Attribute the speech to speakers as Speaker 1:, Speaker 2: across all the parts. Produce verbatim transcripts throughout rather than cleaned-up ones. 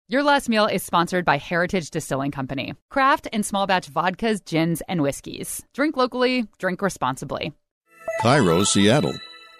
Speaker 1: Your Last Meal is sponsored by Heritage Distilling Company. Craft and small batch vodkas, gins, and whiskeys. Drink locally, drink responsibly.
Speaker 2: Cairo, Seattle.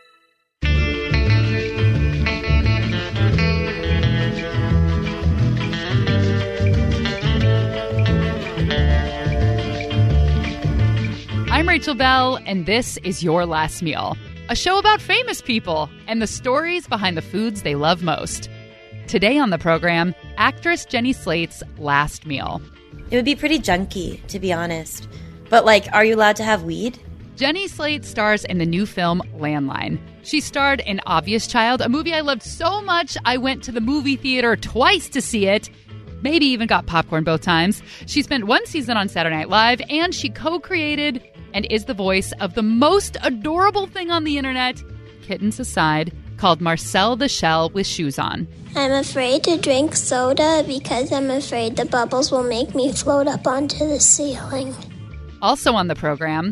Speaker 1: I'm Rachel Bell, and this is Your Last Meal, a show about famous people and the stories behind the foods they love most. Today on the program, actress Jenny Slate's last meal.
Speaker 3: It would be pretty junky, to be honest. But, like, are you allowed to have weed?
Speaker 1: Jenny Slate stars in the new film Landline. She starred in Obvious Child, a movie I loved so much I went to the movie theater twice to see it. Maybe even got popcorn both times. She spent one season on Saturday Night Live, and she co-created and is the voice of the most adorable thing on the internet, kittens aside, called Marcel the Shell with Shoes On.
Speaker 4: I'm afraid to drink soda because I'm afraid the bubbles will make me float up onto the ceiling.
Speaker 1: Also on the program,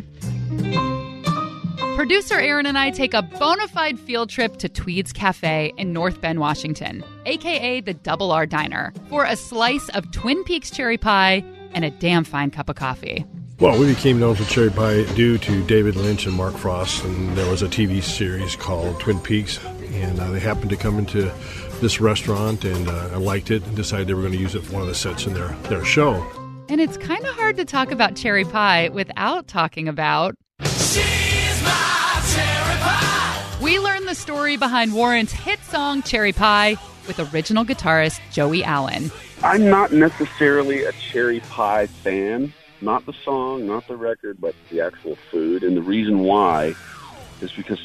Speaker 1: producer Aaron and I take a bona fide field trip to Tweed's Cafe in North Bend, Washington, a k a the Double R Diner, for a slice of Twin Peaks cherry pie and a damn fine cup of coffee.
Speaker 5: Well, we became known for cherry pie due to David Lynch and Mark Frost, and there was a T V series called Twin Peaks, and uh, they happened to come into this restaurant, and uh, I liked it and decided they were going to use it for one of the sets in their, their show.
Speaker 1: And it's kind of hard to talk about cherry pie without talking about... She's my cherry pie! We learn the story behind Warrant's hit song Cherry Pie with original guitarist Joey Allen.
Speaker 6: I'm not necessarily a cherry pie fan. Not the song, not the record, but the actual food. And the reason why is because...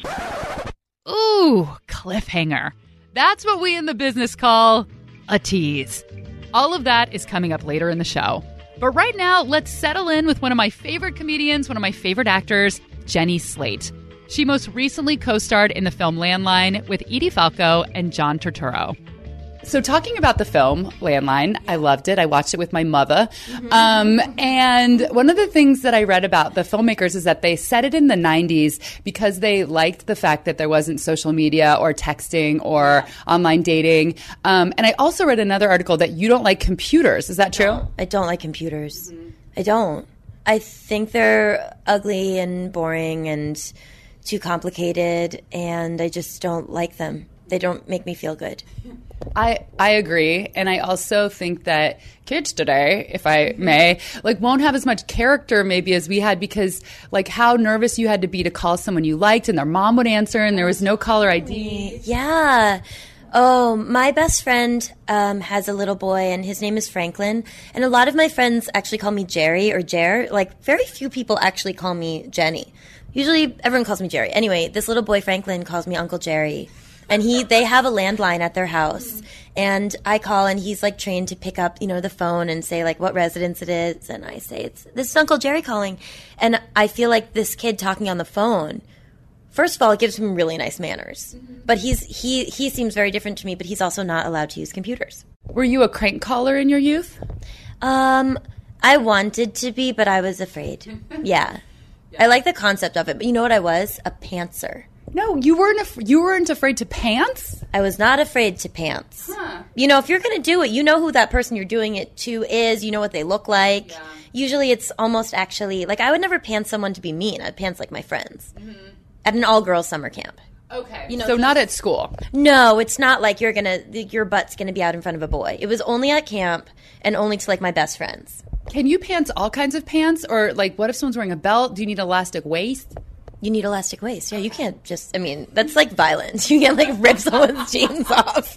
Speaker 1: Ooh, cliffhanger. That's what we in the business call a tease. All of that is coming up later in the show. But right now, let's settle in with one of my favorite comedians, one of my favorite actors, Jenny Slate. She most recently co-starred in the film Landline with Edie Falco and John Turturro. So talking about the film, Landline, I loved it. I watched it with my mother. Mm-hmm. Um, and one of the things that I read about the filmmakers is that they set it in the nineties because they liked the fact that there wasn't social media or texting or online dating. Um, and I also read another article that you don't like computers. Is that true?
Speaker 3: No, I don't like computers. Mm-hmm. I don't. I think they're ugly and boring and too complicated, and I just don't like them. They don't make me feel good.
Speaker 1: I, I agree. And I also think that kids today, if I may, like won't have as much character maybe as we had because like how nervous you had to be to call someone you liked and their mom would answer and there was no caller I D.
Speaker 3: Yeah. Oh, my best friend um, has a little boy and his name is Franklin. And a lot of my friends actually call me Jerry or Jer. Like very few people actually call me Jenny. Usually everyone calls me Jerry. Anyway, this little boy Franklin calls me Uncle Jerry. And he, they have a landline at their house, and I call, and he's like trained to pick up, you know, the phone and say like what residence it is, and I say it's this is Uncle Jerry calling, and I feel like this kid talking on the phone. First of all, it gives him really nice manners, mm-hmm. but he's he he seems very different to me. But he's also not allowed to use computers.
Speaker 1: Were you a crank caller in your youth?
Speaker 3: Um, I wanted to be, but I was afraid. Yeah, yeah. I like the concept of it, but you know what I was? A pantser.
Speaker 1: No, you weren't. Af- you weren't afraid to pants?
Speaker 3: I was not afraid to pants. Huh. You know, if you're going to do it, you know who that person you're doing it to is. You know what they look like. Yeah. Usually, it's almost actually like I would never pants someone to be mean. I'd pants like my friends mm-hmm. at an all-girls summer camp.
Speaker 1: Okay, you know, so not at school.
Speaker 3: No, it's not like you're gonna your butt's gonna be out in front of a boy. It was only at camp and only to like my best friends.
Speaker 1: Can you pants all kinds of pants, or like what if someone's wearing a belt? Do you need elastic waist?
Speaker 3: You need elastic waist. Yeah, you can't just, I mean, that's like violence. You can't like rip someone's jeans off.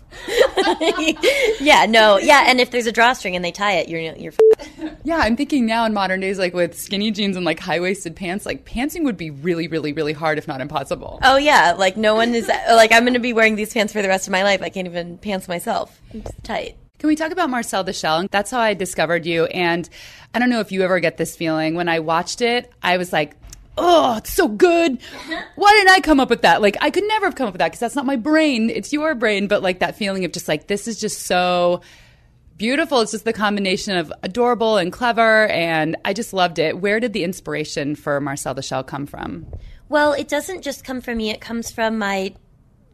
Speaker 3: yeah, no. Yeah, and if there's a drawstring and they tie it, you're you're f-
Speaker 1: Yeah, I'm thinking now in modern days, like with skinny jeans and like high-waisted pants, like pantsing would be really, really, really hard, if not impossible.
Speaker 3: Oh, yeah. Like no one is, like I'm going to be wearing these pants for the rest of my life. I can't even pants myself. It's tight.
Speaker 1: Can we talk about Marcel the Shell? That's how I discovered you. And I don't know if you ever get this feeling. When I watched it, I was like, oh, it's so good. Why didn't I come up with that? Like, I could never have come up with that because that's not my brain. It's your brain. But like that feeling of just like, this is just so beautiful. It's just the combination of adorable and clever. And I just loved it. Where did the inspiration for Marcel the Shell come from?
Speaker 3: Well, it doesn't just come from me. It comes from my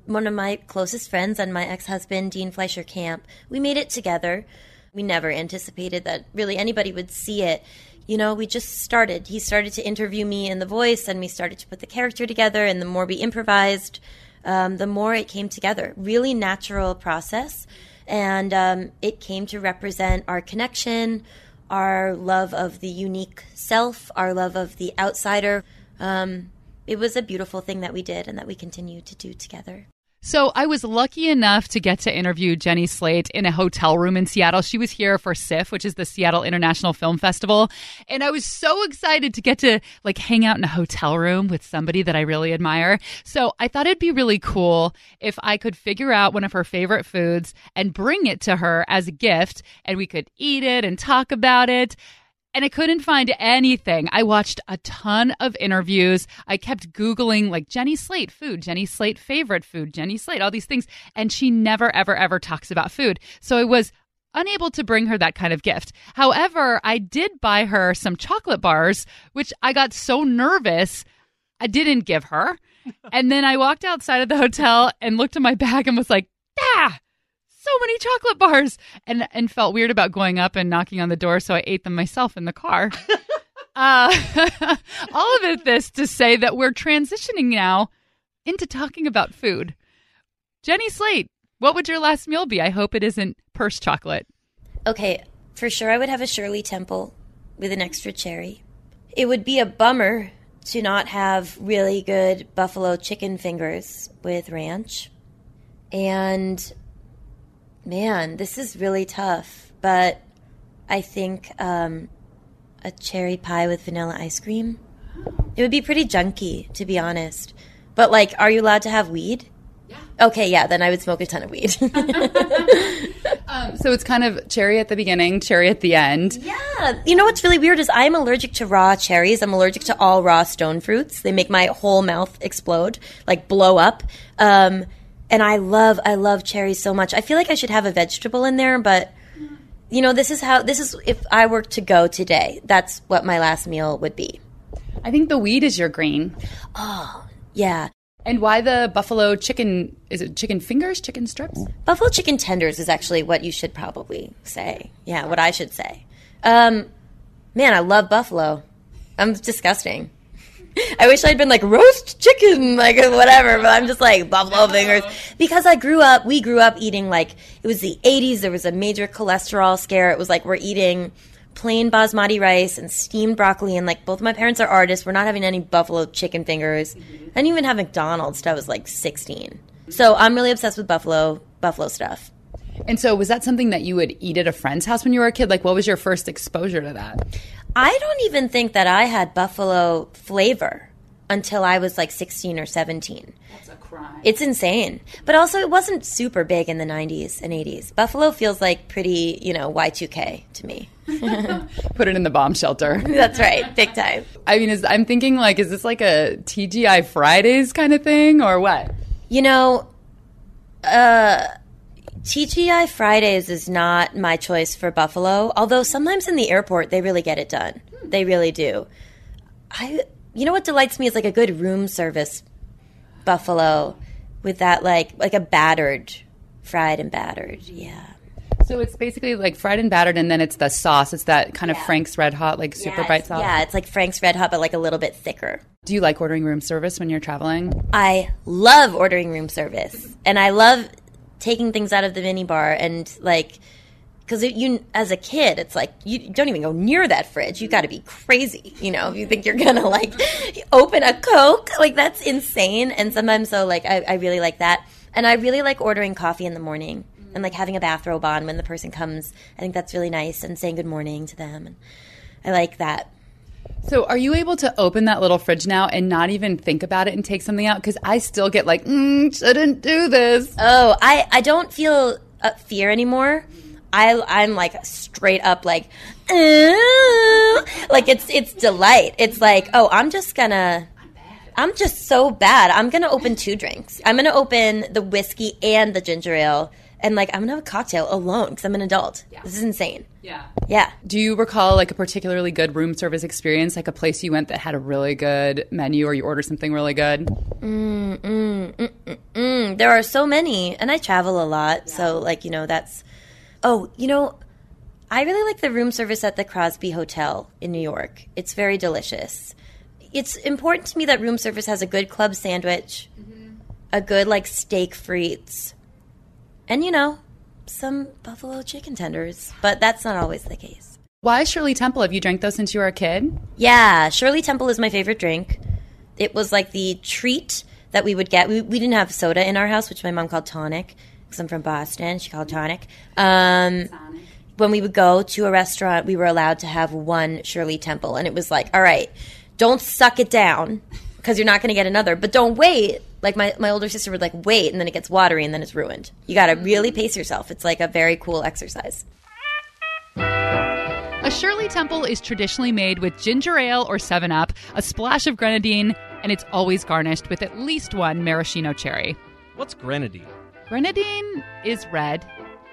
Speaker 3: one of my closest friends and my ex-husband, Dean Fleischer Camp, we made it together. We never anticipated that really anybody would see it. You know, we just started. He started to interview me in The Voice, and we started to put the character together, and the more we improvised, um, the more it came together. Really natural process, and um, it came to represent our connection, our love of the unique self, our love of the outsider. Um, it was a beautiful thing that we did and that we continue to do together.
Speaker 1: So I was lucky enough to get to interview Jenny Slate in a hotel room in Seattle. She was here for S I F, which is the Seattle International Film Festival. And I was so excited to get to like hang out in a hotel room with somebody that I really admire. So I thought it'd be really cool if I could figure out one of her favorite foods and bring it to her as a gift, and we could eat it and talk about it. And I couldn't find anything. I watched a ton of interviews. I kept Googling like Jenny Slate food, Jenny Slate favorite food, Jenny Slate, all these things. And she never, ever, ever talks about food. So I was unable to bring her that kind of gift. However, I did buy her some chocolate bars, which I got so nervous I didn't give her. And then I walked outside of the hotel and looked at my bag and was like, ah! So many chocolate bars, and and felt weird about going up and knocking on the door, so I ate them myself in the car. uh, all of it this to say that we're transitioning now into talking about food. Jenny Slate, what would your last meal be? I hope it isn't purse chocolate.
Speaker 3: Okay, for sure I would have a Shirley Temple with an extra cherry. It would be a bummer to not have really good buffalo chicken fingers with ranch. And man, this is really tough, but I think um, a cherry pie with vanilla ice cream. It would be pretty junky, to be honest. But, like, are you allowed to have weed? Yeah. Okay, yeah, then I would smoke a ton of weed.
Speaker 1: um, so it's kind of cherry at the beginning, cherry at the end.
Speaker 3: Yeah. You know what's really weird is I'm allergic to raw cherries. I'm allergic to all raw stone fruits. They make my whole mouth explode, like blow up. Um And I love, I love cherries so much. I feel like I should have a vegetable in there, but, you know, this is how, this is, if I were to go today, that's what my last meal would be.
Speaker 1: I think the weed is your green.
Speaker 3: Oh, yeah.
Speaker 1: And why the buffalo chicken, is it chicken fingers, chicken strips?
Speaker 3: Buffalo chicken tenders is actually what you should probably say. Yeah, what I should say. Um, man, I love buffalo. I'm disgusting. I wish I'd been like roast chicken, like whatever, but I'm just like buffalo fingers. Because I grew up, we grew up eating like, it was the eighties, there was a major cholesterol scare. It was like we're eating plain basmati rice and steamed broccoli, and like both my parents are artists. We're not having any buffalo chicken fingers. I didn't even have McDonald's till I was like sixteen. So I'm really obsessed with buffalo, buffalo stuff.
Speaker 1: And so was that something that you would eat at a friend's house when you were a kid? Like, what was your first exposure to that?
Speaker 3: I don't even think that I had buffalo flavor until I was like sixteen or seventeen.
Speaker 1: That's a crime.
Speaker 3: It's insane. But also it wasn't super big in the nineties and eighties. Buffalo feels like pretty, you know, Y two K to me.
Speaker 1: Put it in the bomb shelter.
Speaker 3: That's right. Big time.
Speaker 1: I mean, is, I'm thinking like, is this like a T G I Fridays kind of thing or what?
Speaker 3: You know, uh... T G I Fridays is not my choice for buffalo, although sometimes in the airport they really get it done. They really do. I, you know what delights me is like a good room service buffalo with that like like a battered, fried and battered. Yeah.
Speaker 1: So it's basically like fried and battered, and then it's the sauce. It's that kind of
Speaker 3: Yeah.
Speaker 1: Frank's Red Hot, like super
Speaker 3: yeah,
Speaker 1: bite
Speaker 3: it's-
Speaker 1: sauce.
Speaker 3: Yeah, it's like Frank's Red Hot, but like a little bit thicker.
Speaker 1: Do you like ordering room service when you're traveling?
Speaker 3: I love ordering room service, and I love taking things out of the minibar and like, because you as a kid, it's like you don't even go near that fridge. You got to be crazy, you know, if you think you're gonna like open a Coke, like that's insane. And sometimes so like I, I really like that, and I really like ordering coffee in the morning and like having a bathrobe on when the person comes. I think that's really nice, and saying good morning to them, and I like that.
Speaker 1: So are you able to open that little fridge now and not even think about it and take something out? Because I still get like, mm, shouldn't do this.
Speaker 3: Oh, I, I don't feel uh, fear anymore. I, I'm like straight up like, ooh. Like it's it's delight. It's like, oh, I'm just gonna, I'm just so bad. I'm gonna open two drinks. I'm gonna open the whiskey and the ginger ale, And, like, I'm going to have a cocktail alone because I'm an adult. Yeah. This is insane.
Speaker 1: Yeah.
Speaker 3: Yeah.
Speaker 1: Do you recall, like, a particularly good room service experience, like a place you went that had a really good menu or you ordered something really good?
Speaker 3: Mm, mm, mm, mm, mm. There are so many. And I travel a lot. Yeah. So, like, you know, that's... Oh, you know, I really like the room service at the Crosby Hotel in New York. It's very delicious. It's important to me that room service has a good club sandwich, mm-hmm. a good, like, steak frites, and, you know, some buffalo chicken tenders. But that's not always the case.
Speaker 1: Why Shirley Temple? Have you drank those since you were a kid?
Speaker 3: Yeah, Shirley Temple is my favorite drink. It was like the treat that we would get. We, we didn't have soda in our house, which my mom called tonic, because I'm from Boston. She called tonic. Um, when we would go to a restaurant, we were allowed to have one Shirley Temple. And it was like, all right, don't suck it down, because you're not going to get another. But don't wait. Like, my, my older sister would, like, wait, and then it gets watery, and then it's ruined. You got to really pace yourself. It's, like, a very cool exercise.
Speaker 1: A Shirley Temple is traditionally made with ginger ale or seven up, a splash of grenadine, and it's always garnished with at least one maraschino cherry.
Speaker 7: What's grenadine?
Speaker 1: Grenadine is red.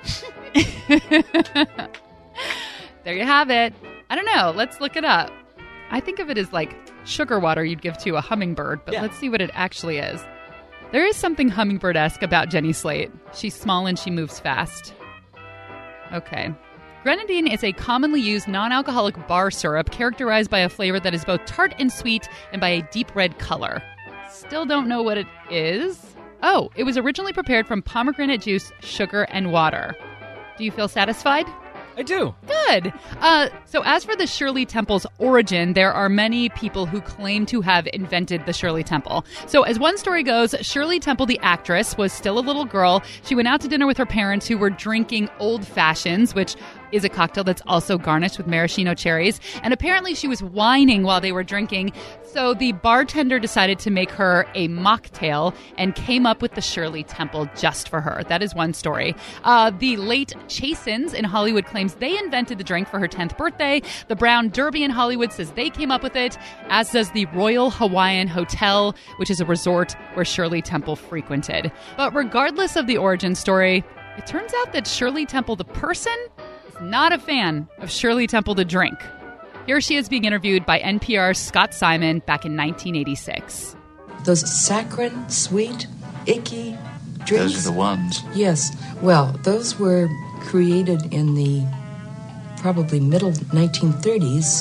Speaker 1: There you have it. I don't know. Let's look it up. I think of it as like sugar water you'd give to a hummingbird, but yeah. Let's see what it actually is. There is something hummingbird-esque about Jenny Slate. She's small and she moves fast. Okay. Grenadine is a commonly used non-alcoholic bar syrup characterized by a flavor that is both tart and sweet and by a deep red color. Still don't know what it is. Oh, it was originally prepared from pomegranate juice, sugar, and water. Do you feel satisfied?
Speaker 7: I do.
Speaker 1: Good. Uh, so as for the Shirley Temple's origin, there are many people who claim to have invented the Shirley Temple. So as one story goes, Shirley Temple, the actress, was still a little girl. She went out to dinner with her parents who were drinking Old Fashions, which is a cocktail that's also garnished with maraschino cherries. And apparently she was whining while they were drinking. So the bartender decided to make her a mocktail and came up with the Shirley Temple just for her. That is one story. Uh, the late Chasins in Hollywood claims they invented the drink for her tenth birthday. The Brown Derby in Hollywood says they came up with it, as does the Royal Hawaiian Hotel, which is a resort where Shirley Temple frequented. But regardless of the origin story, it turns out that Shirley Temple, the person, is not a fan of Shirley Temple, the drink. Here she is being interviewed by N P R's Scott Simon back in nineteen eighty-six.
Speaker 8: Those saccharine, sweet, icky drinks.
Speaker 9: Those are the ones.
Speaker 8: Yes. Well, those were created in the probably middle nineteen thirties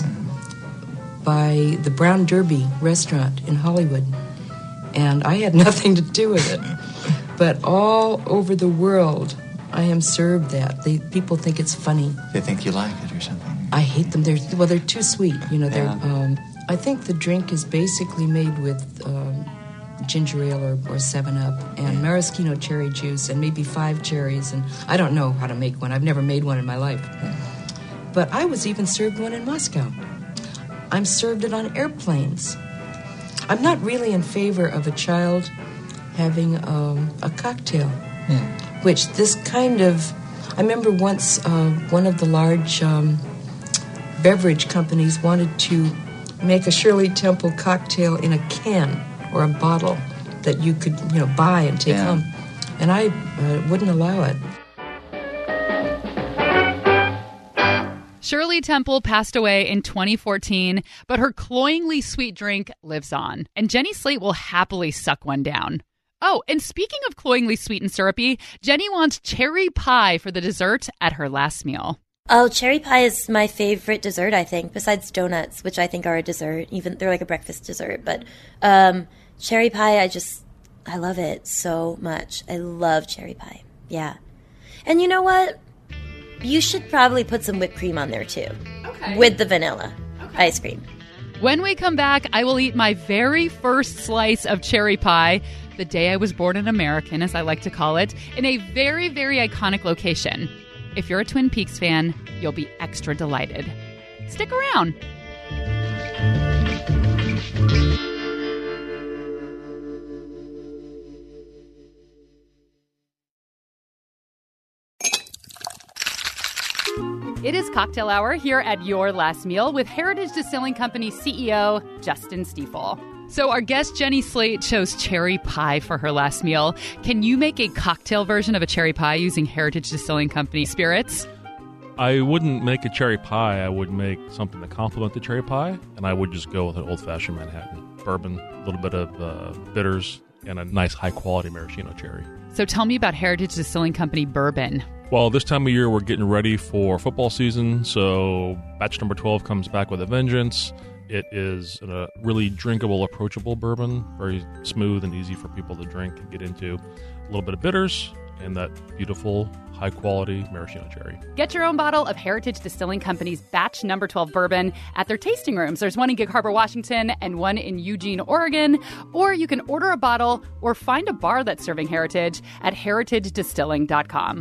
Speaker 8: by the Brown Derby restaurant in Hollywood. And I had nothing to do with it. But all over the world, I am served that. They, people think it's funny.
Speaker 9: They think you like it or something.
Speaker 8: I hate them. They're well, they're too sweet. You know, they're.
Speaker 9: Yeah.
Speaker 8: Um, I think the drink is basically made with um, ginger ale or, or seven up and maraschino cherry juice and maybe five cherries. And I don't know how to make one. I've never made one in my life. But I was even served one in Moscow. I'm served it on airplanes. I'm not really in favor of a child having um, a cocktail,
Speaker 9: Yeah.
Speaker 8: which this kind of. I remember once uh, one of the large. Um, beverage companies wanted to make a Shirley Temple cocktail in a can or a bottle that you could, you know, buy and take
Speaker 9: Yeah.
Speaker 8: home. And I uh, wouldn't allow it.
Speaker 1: Shirley Temple passed away in twenty fourteen, but her cloyingly sweet drink lives on. And Jenny Slate will happily suck one down. Oh, and speaking of cloyingly sweet and syrupy, Jenny wants cherry pie for the dessert at her last meal.
Speaker 3: Oh, cherry pie is my favorite dessert, I think, besides donuts, which I think are a dessert. Even they're like a breakfast dessert. But um, cherry pie, I just, I love it so much. I love cherry pie. Yeah. And you know what? You should probably put some whipped cream on there, too.
Speaker 1: Okay.
Speaker 3: With the vanilla okay. ice cream.
Speaker 1: When we come back, I will eat my very first slice of cherry pie, the day I was born an American, as I like to call it, in a very, very iconic location. If you're a Twin Peaks fan, you'll be extra delighted. Stick around. It is cocktail hour here at Your Last Meal with Heritage Distilling Company C E O Justin Stiefel. So our guest Jenny Slate chose cherry pie for her last meal. Can you make a cocktail version of a cherry pie using Heritage Distilling Company spirits?
Speaker 9: I wouldn't make a cherry pie. I would make something to complement the cherry pie, and I would just go with an old-fashioned Manhattan. Bourbon, a little bit of uh, bitters, and a nice high-quality maraschino cherry.
Speaker 1: So tell me about Heritage Distilling Company bourbon.
Speaker 9: Well, this time of year, we're getting ready for football season, so batch number twelve comes back with a vengeance. It is a really drinkable, approachable bourbon, very smooth and easy for people to drink and get into. A little bit of bitters and that beautiful, high-quality maraschino cherry.
Speaker 1: Get your own bottle of Heritage Distilling Company's batch number twelve bourbon at their tasting rooms. There's one in Gig Harbor, Washington, and one in Eugene, Oregon. Or you can order a bottle or find a bar that's serving Heritage at heritage distilling dot com.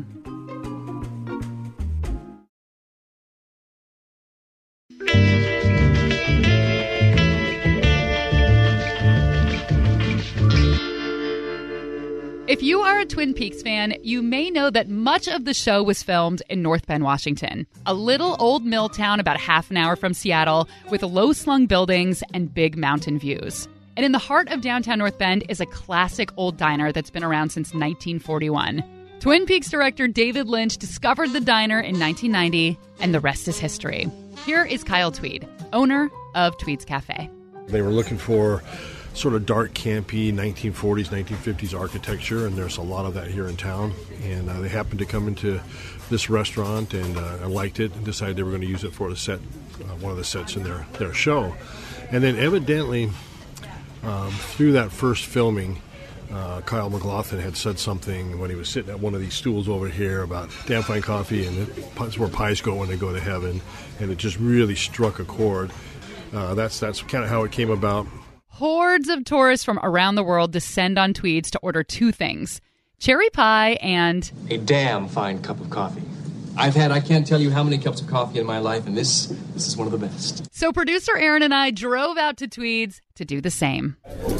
Speaker 1: If you are a Twin Peaks fan, you may know that much of the show was filmed in North Bend, Washington, a little old mill town about half an hour from Seattle with low-slung buildings and big mountain views. And in the heart of downtown North Bend is a classic old diner that's been around since nineteen forty-one. Twin Peaks director David Lynch discovered the diner in nineteen ninety, and the rest is history. Here is Kyle Tweed, owner of Tweed's Cafe.
Speaker 5: They were looking for sort of dark, campy nineteen forties, nineteen fifties architecture, and there's a lot of that here in town. And uh, they happened to come into this restaurant, and uh, I liked it and decided they were going to use it for the set, uh, one of the sets in their, their show. And then evidently, um, through that first filming, uh, Kyle MacLachlan had said something when he was sitting at one of these stools over here about damn fine coffee, and it's where pies go when they go to heaven, and it just really struck a chord. Uh, that's that's kind of how it came about.
Speaker 1: Hordes of tourists from around the world descend on Tweed's to order two things, cherry pie and
Speaker 10: a damn fine cup of coffee. I've had, I can't tell you how many cups of coffee in my life, and this this is one of the best.
Speaker 1: So producer Aaron and I drove out to Tweed's to do the same.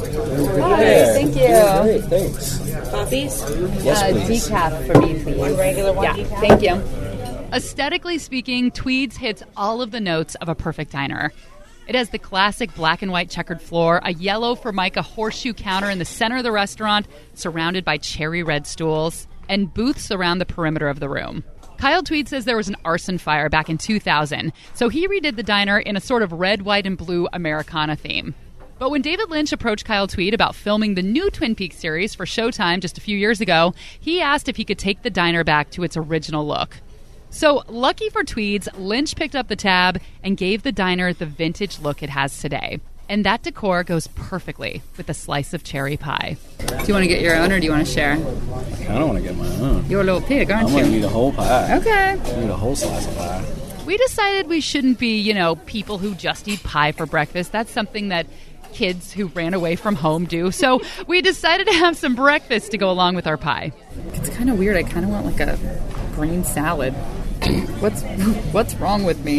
Speaker 11: Hi, thank you. Great, thanks.
Speaker 1: Coffees?
Speaker 11: Yes,
Speaker 1: uh,
Speaker 11: please.
Speaker 1: Decaf for me, please.
Speaker 11: One regular, one
Speaker 1: yeah,
Speaker 11: decaf?
Speaker 1: Thank you. Aesthetically speaking, Tweed's hits all of the notes of a perfect diner. It has the classic black and white checkered floor, a yellow Formica horseshoe counter in the center of the restaurant, surrounded by cherry red stools, and booths around the perimeter of the room. Kyle Tweed says there was an arson fire back in two thousand, so he redid the diner in a sort of red, white, and blue Americana theme. But when David Lynch approached Kyle Tweed about filming the new Twin Peaks series for Showtime just a few years ago, he asked if he could take the diner back to its original look. So, lucky for Tweed's, Lynch picked up the tab and gave the diner the vintage look it has today. And that decor goes perfectly with a slice of cherry pie. Do you want to get your own or do you want to share?
Speaker 12: I kind of want to get my own.
Speaker 1: You're a little pig, aren't
Speaker 12: I'm
Speaker 1: you?
Speaker 12: going to eat a whole pie.
Speaker 1: Okay.
Speaker 12: I need a whole slice of pie.
Speaker 1: We decided we shouldn't be, you know, people who just eat pie for breakfast. That's something that kids who ran away from home do. So we decided to have some breakfast to go along with our pie. It's kind of weird. I kind of want like a green salad. What's what's wrong with me?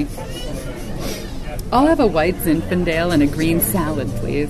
Speaker 1: I'll have a white Zinfandel and a green salad, please.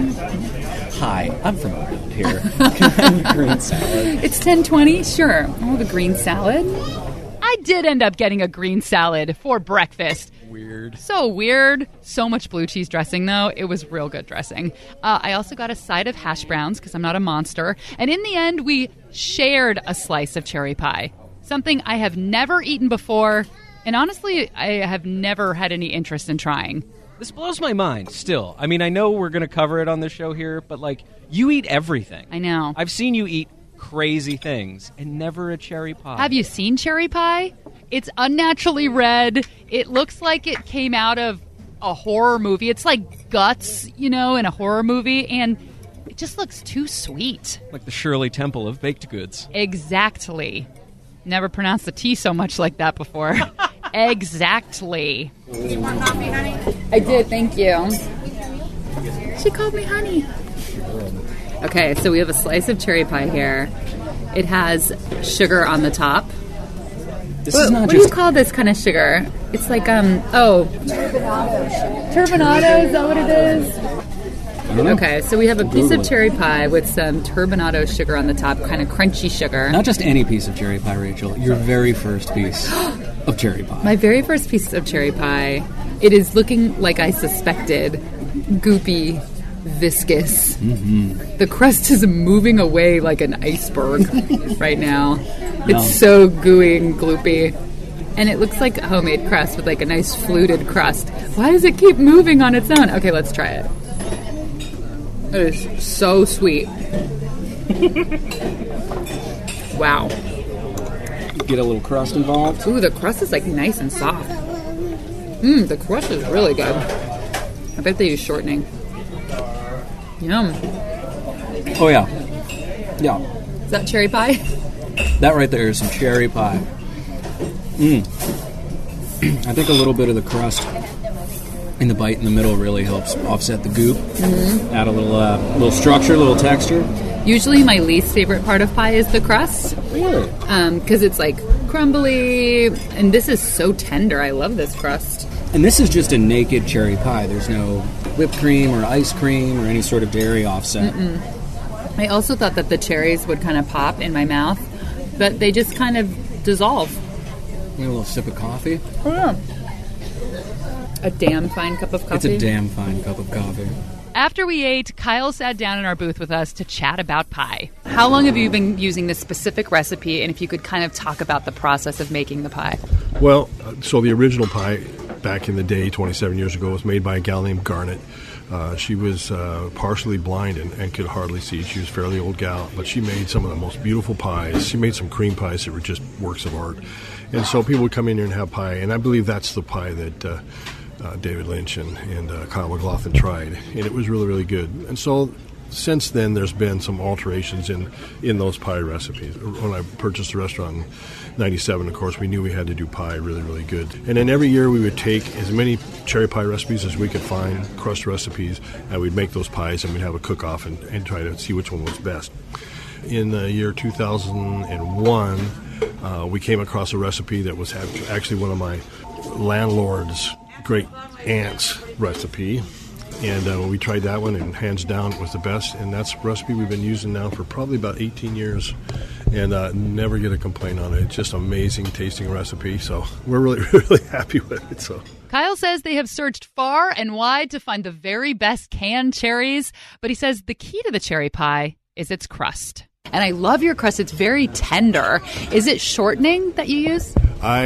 Speaker 12: Hi, I'm from around here. Can I have a green salad?
Speaker 1: It's ten twenty? Sure. I'll have a green salad. I did end up getting a green salad for breakfast.
Speaker 12: Weird.
Speaker 1: So weird. So much blue cheese dressing, though. It was real good dressing. Uh, I also got a side of hash browns because I'm not a monster. And in the end, we shared a slice of cherry pie. Something I have never eaten before, and honestly, I have never had any interest in trying.
Speaker 7: This blows my mind still. I mean, I know we're going to cover it on the show here, but, like, you eat everything.
Speaker 1: I know.
Speaker 7: I've seen you eat crazy things, and never a cherry pie.
Speaker 1: Have you seen cherry pie? It's unnaturally red. It looks like it came out of a horror movie. It's like guts, you know, in a horror movie, and it just looks too sweet.
Speaker 7: Like the Shirley Temple of baked goods.
Speaker 1: Exactly. Never pronounced the T so much like that before. Exactly.
Speaker 11: Need more coffee, honey?
Speaker 1: I did, thank you. She called me honey. Okay, so we have a slice of cherry pie here. It has sugar on the top.
Speaker 12: This
Speaker 1: what
Speaker 12: is not
Speaker 1: what
Speaker 12: just...
Speaker 1: do you call this kind of sugar? It's like, um, oh. Turbinado sugar. Turbinado, is that what it is? Okay, so we have a piece of cherry pie with some turbinado sugar on the top, kind of crunchy sugar.
Speaker 12: Not just any piece of cherry pie, Rachel. Your very first piece of cherry pie.
Speaker 1: My very first piece of cherry pie. It is looking like I suspected. Goopy, viscous.
Speaker 12: Mm-hmm.
Speaker 1: The crust is moving away like an iceberg right now. It's
Speaker 12: Yum.
Speaker 1: so gooey and gloopy. And it looks like homemade crust with like a nice fluted crust. Why does it keep moving on its own? Okay, let's try it. It is so sweet. Wow.
Speaker 12: Get a little crust involved.
Speaker 1: Ooh, the crust is like nice and soft. Mmm, the crust is really good. I bet they use shortening. Yum.
Speaker 12: Oh, yeah. Yeah.
Speaker 1: Is that cherry pie?
Speaker 12: That right there is some cherry pie. Mmm. I think a little bit of the crust in the bite in the middle really helps offset the goop.
Speaker 1: Mm-hmm.
Speaker 12: Add a little, uh, little structure, a little texture.
Speaker 1: Usually my least favorite part of pie is the crust.
Speaker 12: Really?
Speaker 1: Um, because it's like crumbly, and this is so tender. I love this crust.
Speaker 12: And this is just a naked cherry pie. There's no whipped cream or ice cream or any sort of dairy offset.
Speaker 1: Mm-mm. I also thought that the cherries would kind of pop in my mouth, but they just kind of dissolve.
Speaker 12: A little sip of coffee.
Speaker 1: Oh, yeah. A damn fine cup of coffee.
Speaker 12: It's a damn fine cup of coffee.
Speaker 1: After we ate, Kyle sat down in our booth with us to chat about pie. How long have you been using this specific recipe, and if you could kind of talk about the process of making the pie?
Speaker 5: Well, so the original pie back in the day, twenty-seven years ago, was made by a gal named Garnet. Uh, she was uh, partially blind and, and could hardly see. She was a fairly old gal, but she made some of the most beautiful pies. She made some cream pies that were just works of art. And so people would come in here and have pie, and I believe that's the pie that uh, uh, David Lynch and, and uh, Kyle MacLachlan tried, and it was really, really good. And so since then, there's been some alterations in, in those pie recipes. When I purchased the restaurant in ninety-seven, of course, we knew we had to do pie really, really good. And then every year we would take as many cherry pie recipes as we could find, crust recipes, and we'd make those pies, and we'd have a cook-off and, and try to see which one was best. In the year two thousand one, uh, we came across a recipe that was actually one of my landlord's great aunt's recipe. And uh, we tried that one, and hands down, it was the best. And that's a recipe we've been using now for probably about eighteen years, and uh, never get a complaint on it. It's just an amazing tasting recipe. So we're really, really happy with it. So
Speaker 1: Kyle says they have searched far and wide to find the very best canned cherries, but he says the key to the cherry pie is its crust. And I love your crust. It's very tender. Is it shortening that you use?
Speaker 5: I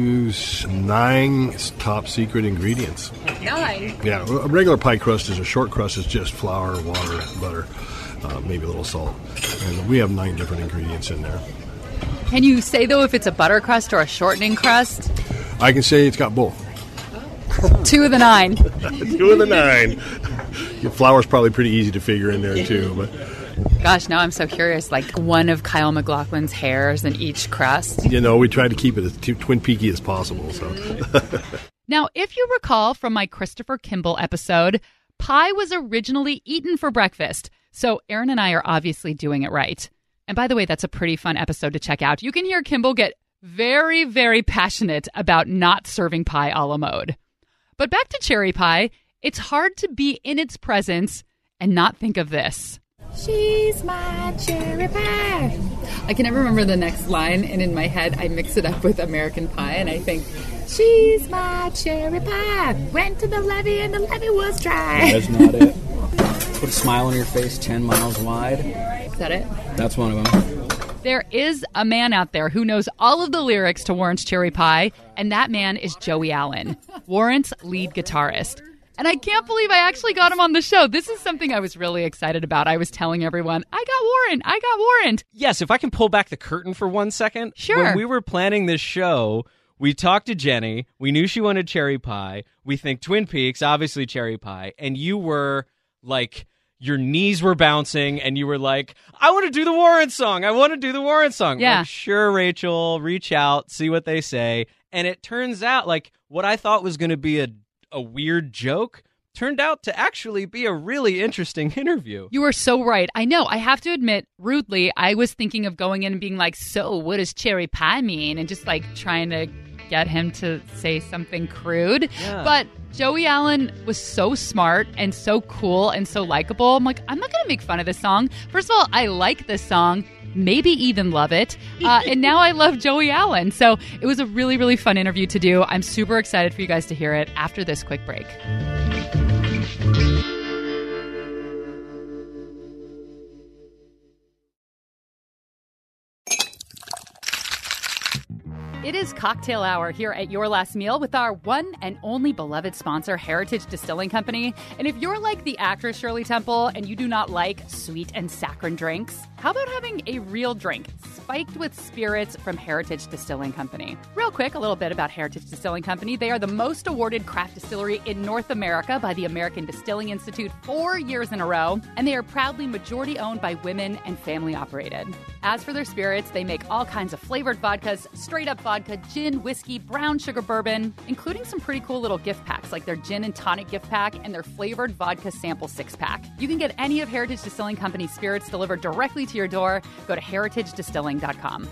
Speaker 5: use nine top secret ingredients.
Speaker 1: Nine?
Speaker 5: Yeah, a regular pie crust is a short crust. It's just flour, water, butter, uh, maybe a little salt. And we have nine different ingredients in there.
Speaker 1: Can you say, though, if it's a butter crust or a shortening crust?
Speaker 5: I can say it's got both.
Speaker 1: Two of the nine.
Speaker 5: Two of the nine. Your flour's probably pretty easy to figure in there, too, but...
Speaker 1: Gosh, now I'm so curious, like one of Kyle MacLachlan's hairs in each crust.
Speaker 5: You know, we try to keep it as t- Twin Peaky as possible. So,
Speaker 1: Now, if you recall from my Christopher Kimball episode, pie was originally eaten for breakfast. So Aaron and I are obviously doing it right. And by the way, that's a pretty fun episode to check out. You can hear Kimball get very, very passionate about not serving pie a la mode. But back to cherry pie, it's hard to be in its presence and not think of this. She's my cherry pie. I can never remember the next line, and in my head, I mix it up with American Pie, and I think, she's my cherry pie. Went to the levee, and the levee was dry.
Speaker 12: That's not it. Put a smile on your face ten miles wide.
Speaker 1: Is that it?
Speaker 12: That's one of them.
Speaker 1: There is a man out there who knows all of the lyrics to Warrant's Cherry Pie, and that man is Joey Allen, Warrant's lead guitarist. And I can't believe I actually got him on the show. This is something I was really excited about. I was telling everyone, I got Warrant, I got Warrant.
Speaker 7: Yes, if I can pull back the curtain for one second.
Speaker 1: Sure.
Speaker 7: When we were planning this show, we talked to Jenny. We knew she wanted cherry pie. We think Twin Peaks, obviously cherry pie. And you were like, your knees were bouncing, and you were like, I want to do the Warrant song. I want to do the Warrant song.
Speaker 1: Yeah.
Speaker 7: Like, sure, Rachel, reach out, see what they say. And it turns out, like, what I thought was going to be a a weird joke turned out to actually be a really interesting interview.
Speaker 1: You are so right. I know. I have to admit, rudely, I was thinking of going in and being like, so what does cherry pie mean? And just like trying to get him to say something crude.
Speaker 7: Yeah.
Speaker 1: But Joey Allen was so smart and so cool and so likable. I'm like, I'm not going to make fun of this song. First of all, I like this song. Maybe even love it. Uh, and now I love Joey Allen. So it was a really, really fun interview to do. I'm super excited for you guys to hear it after this quick break. It is cocktail hour here at Your Last Meal with our one and only beloved sponsor, Heritage Distilling Company. And if you're like the actress Shirley Temple and you do not like sweet and saccharine drinks, how about having a real drink spiked with spirits from Heritage Distilling Company? Real quick, a little bit about Heritage Distilling Company. They are the most awarded craft distillery in North America by the American Distilling Institute four years in a row, and they are proudly majority owned by women and family operated. As for their spirits, they make all kinds of flavored vodkas, straight up vodka, gin, whiskey, brown sugar bourbon, including some pretty cool little gift packs like their gin and tonic gift pack and their flavored vodka sample six pack. You can get any of Heritage Distilling Company spirits delivered directly to your door. Go to heritage distilling dot com.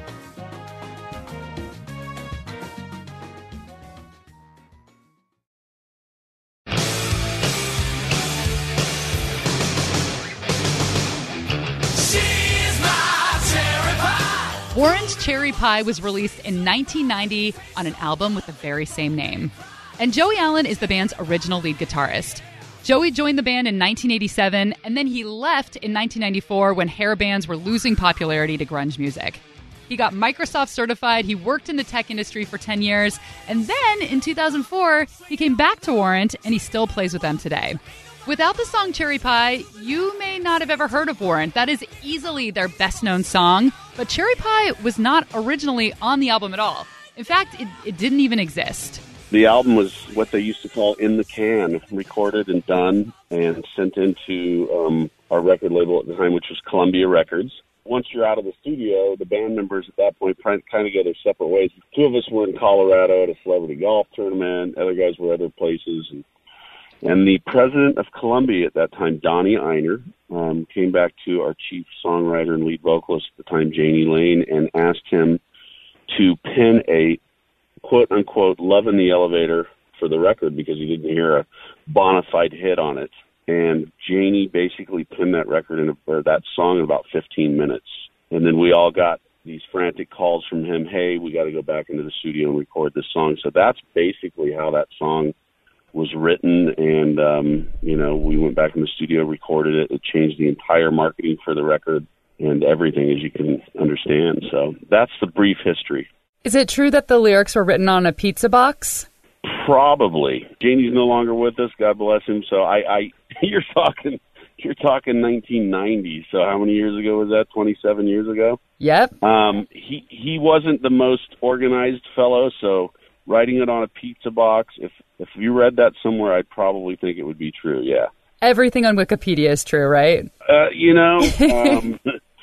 Speaker 1: Warrant's Cherry Pie was released in nineteen ninety on an album with the very same name. And Joey Allen is the band's original lead guitarist. Joey joined the band in nineteen eighty-seven, and then he left in nineteen ninety-four when hair bands were losing popularity to grunge music. He got Microsoft certified, he worked in the tech industry for ten years, and then in two thousand four, he came back to Warrant, and he still plays with them today. Without the song Cherry Pie, you may not have ever heard of Warrant. That is easily their best-known song, but Cherry Pie was not originally on the album at all. In fact, it, it didn't even exist.
Speaker 6: The album was what they used to call in the can, recorded and done and sent into um, our record label at the time, which was Columbia Records. Once you're out of the studio, the band members at that point kind of go their separate ways. Two of us were in Colorado at a celebrity golf tournament. Other guys were other places. And, and the president of Columbia at that time, Donnie Einer, um, came back to our chief songwriter and lead vocalist at the time, Janie Lane, and asked him to pen a quote-unquote love in the elevator for the record because he didn't hear a bona fide hit on it. And Janie basically penned that record in a, or that song in about fifteen minutes. And then we all got these frantic calls from him, hey, we got to go back into the studio and record this song. So that's basically how that song was written. And, um, you know, we went back in the studio, recorded it. It changed the entire marketing for the record and everything, as you can understand. So that's the brief history.
Speaker 1: Is it true that the lyrics were written on a pizza box?
Speaker 6: Probably. Janie's no longer with us, God bless him. So I, I you're talking you're talking nineteen ninety. So how many years ago was that? twenty-seven years ago?
Speaker 1: Yep.
Speaker 6: Um, he he wasn't the most organized fellow, so writing it on a pizza box, if if you read that somewhere, I'd probably think it would be true, yeah.
Speaker 1: Everything on Wikipedia is true, right?
Speaker 6: Uh, you know, um,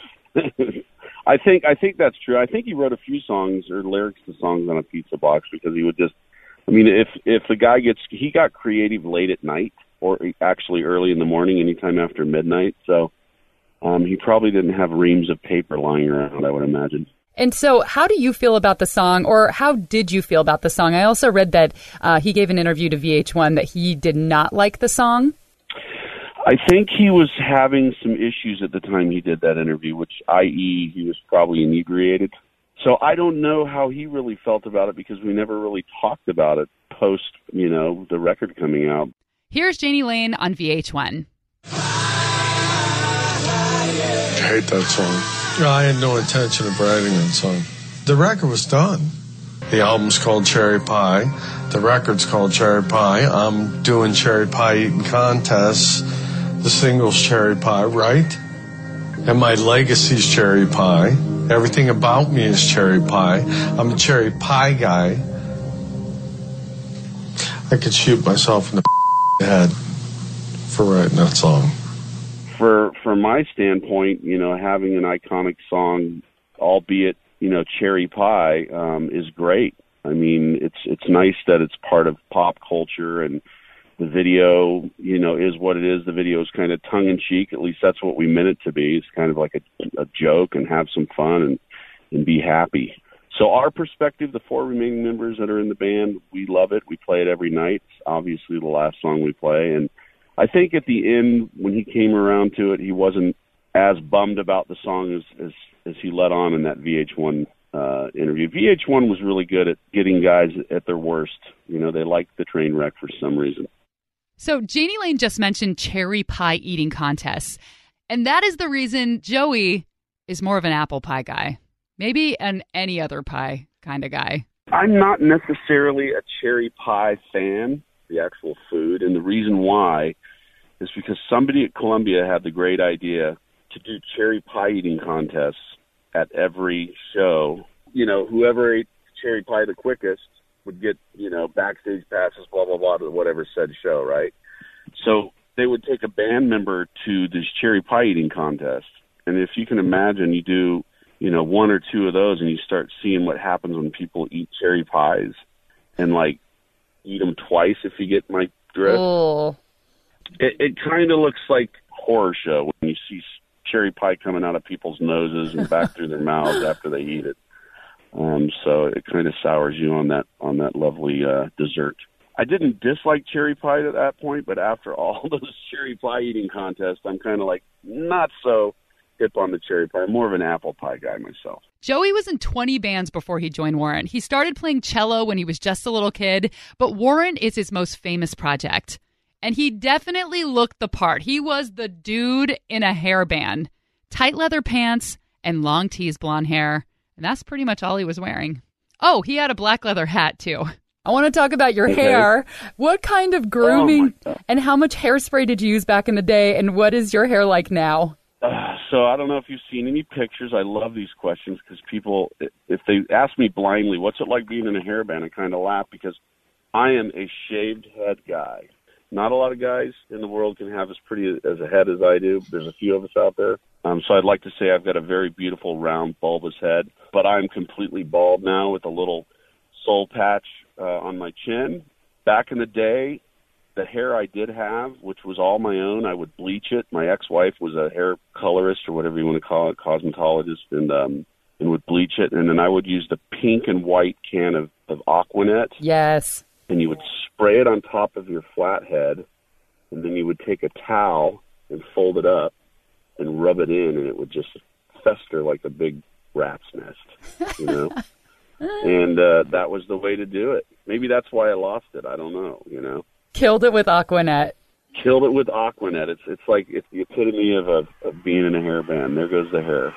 Speaker 6: I think I think that's true. I think he wrote a few songs or lyrics to songs on a pizza box because he would just, I mean, if if the guy gets, he got creative late at night or actually early in the morning, anytime after midnight. So um, he probably didn't have reams of paper lying around, I would imagine.
Speaker 1: And so how do you feel about the song, or how did you feel about the song? I also read that uh, he gave an interview to V H one that he did not like the song.
Speaker 6: I think he was having some issues at the time he did that interview, which, that is, he was probably inebriated. So I don't know how he really felt about it because we never really talked about it post, you know, the record coming out.
Speaker 1: Here's Janie Lane on V H one.
Speaker 13: I hate that song. I had no intention of writing that song. The record was done. The album's called Cherry Pie. The record's called Cherry Pie. I'm doing cherry pie eating contests. The single's Cherry Pie, right? And my legacy's Cherry Pie. Everything about me is cherry pie. I'm a cherry pie guy. I could shoot myself in the head for writing that song.
Speaker 6: For from my standpoint, you know, having an iconic song, albeit, you know, cherry pie, um, is great. I mean, it's it's nice that it's part of pop culture, and the video, you know, is what it is. The video is kind of tongue-in-cheek. At least that's what we meant it to be. It's kind of like a, a joke and have some fun and, and be happy. So our perspective, the four remaining members that are in the band, we love it. We play it every night. It's obviously the last song we play. And I think at the end, when he came around to it, he wasn't as bummed about the song as, as, as he let on in that V H one uh, interview. V H one was really good at getting guys at their worst. You know, they liked the train wreck for some reason.
Speaker 1: So Janie Lane just mentioned cherry pie eating contests, and that is the reason Joey is more of an apple pie guy. Maybe an any other pie kind of guy.
Speaker 6: I'm not necessarily a cherry pie fan, the actual food, and the reason why is because somebody at Columbia had the great idea to do cherry pie eating contests at every show. You know, whoever ate cherry pie the quickest would get, you know, backstage passes, blah, blah, blah, to whatever said show, right? So they would take a band member to this cherry pie eating contest. And if you can imagine, you do, you know, one or two of those and you start seeing what happens when people eat cherry pies and, like, eat them twice, if you get my drift.
Speaker 1: Oh.
Speaker 6: It, it kind of looks like a horror show when you see cherry pie coming out of people's noses and back through their mouths after they eat it. Um, so it kind of sours you on that on that lovely uh, dessert. I didn't dislike cherry pie at that point, but after all those cherry pie eating contests, I'm kind of like not so hip on the cherry pie. I'm more of an apple pie guy myself.
Speaker 1: Joey was in twenty bands before he joined Warrant. He started playing cello when he was just a little kid, but Warrant is his most famous project. And he definitely looked the part. He was the dude in a hair band. Tight leather pants and long teased blonde hair. And that's pretty much all he was wearing. Oh, he had a black leather hat, too. I want to talk about your
Speaker 6: Okay.
Speaker 1: hair. What kind of grooming
Speaker 6: Oh, my God.
Speaker 1: and how much hairspray did you use back in the day? And what is your hair like now?
Speaker 6: Uh, so I don't know if you've seen any pictures. I love these questions because people, if they ask me blindly, what's it like being in a hairband, I kind of laugh because I am a shaved head guy. Not a lot of guys in the world can have as pretty as a head as I do. There's a few of us out there. Um, so I'd like to say I've got a very beautiful, round, bulbous head. But I'm completely bald now with a little soul patch uh, on my chin. Back in the day, the hair I did have, which was all my own, I would bleach it. My ex-wife was a hair colorist or whatever you want to call it, cosmetologist, and um, and would bleach it. And then I would use the pink and white can of, of Aquanet.
Speaker 1: Yes.
Speaker 6: And you would spray it on top of your flat head, and then you would take a towel and fold it up and rub it in, and it would just fester like a big rat's nest, you know? and uh, that was the way to do it. Maybe that's why I lost it. I don't know, you know?
Speaker 1: Killed it with Aquanet.
Speaker 6: Killed it with Aquanet. It's it's like it's the epitome of, a, of being in a hairband. There goes the hair.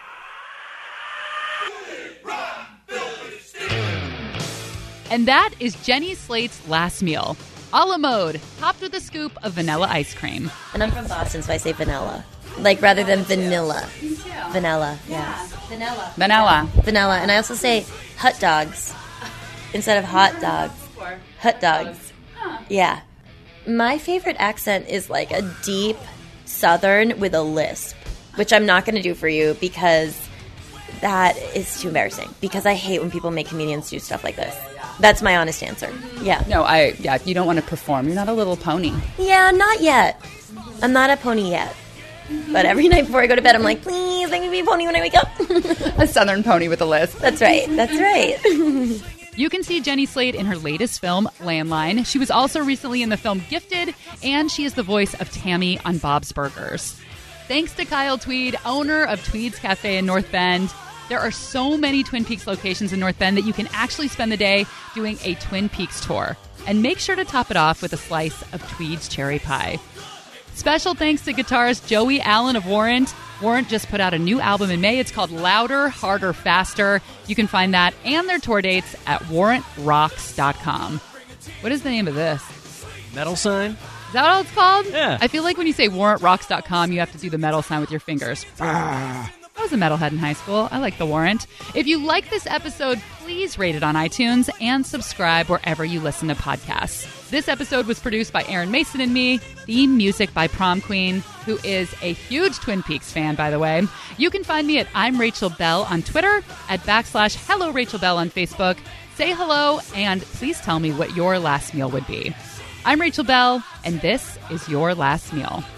Speaker 1: And that is Jenny Slate's last meal. A la mode, topped with a scoop of vanilla ice cream.
Speaker 3: And I'm from Boston, so I say vanilla. Like, rather than vanilla. Vanilla, yeah.
Speaker 1: Vanilla. Vanilla.
Speaker 3: Vanilla. And I also say hot dogs instead of hot dogs. Hot dogs. Yeah. My favorite accent is like a deep Southern with a lisp, which I'm not going to do for you because that is too embarrassing. Because I hate when people make comedians do stuff like this. That's my honest answer. Yeah.
Speaker 1: No, I, yeah, you don't want to perform. You're not a little pony.
Speaker 3: Yeah, not yet. I'm not a pony yet. But every night before I go to bed, I'm like, please, let me be a pony when I wake up.
Speaker 1: A Southern pony with a lisp.
Speaker 3: That's right. That's right.
Speaker 1: You can see Jenny Slate in her latest film, Landline. She was also recently in the film Gifted, and she is the voice of Tammy on Bob's Burgers. Thanks to Kyle Tweed, owner of Tweed's Cafe in North Bend. There are so many Twin Peaks locations in North Bend that you can actually spend the day doing a Twin Peaks tour. And make sure to top it off with a slice of Tweed's cherry pie. Special thanks to guitarist Joey Allen of Warrant. Warrant just put out a new album in May. It's called Louder, Harder, Faster. You can find that and their tour dates at warrant rocks dot com. What is the name of this?
Speaker 7: Metal sign?
Speaker 1: Is that what it's called?
Speaker 7: Yeah.
Speaker 1: I feel like when you say warrant rocks dot com, you have to do the metal sign with your fingers. I was a metalhead in high school. I like the Warrant. If you like this episode, please rate it on iTunes and subscribe wherever you listen to podcasts. This episode was produced by Aaron Mason and me. Theme music by Prom Queen, who is a huge Twin Peaks fan, by the way. You can find me at I'm Rachel Bell on Twitter, at backslash Hello Rachel Bell on Facebook. Say hello, and please tell me what your last meal would be. I'm Rachel Bell, and this is Your Last Meal.